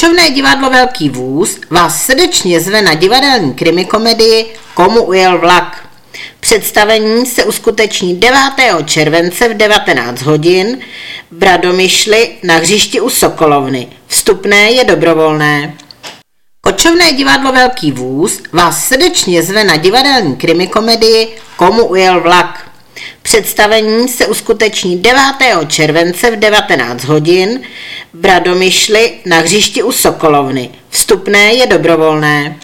Kočovné divadlo Velký vůz vás srdečně zve na divadelní krimikomedii Komu ujel vlak. Představení se uskuteční 9. července v 19 hodin v Radomyšli na hřišti u Sokolovny. Vstupné je dobrovolné. Kočovné divadlo Velký vůz vás srdečně zve na divadelní krimikomedii Komu ujel vlak. Představení se uskuteční 9. července v 19 hodin v Radomyšli na hřišti u Sokolovny. Vstupné je dobrovolné.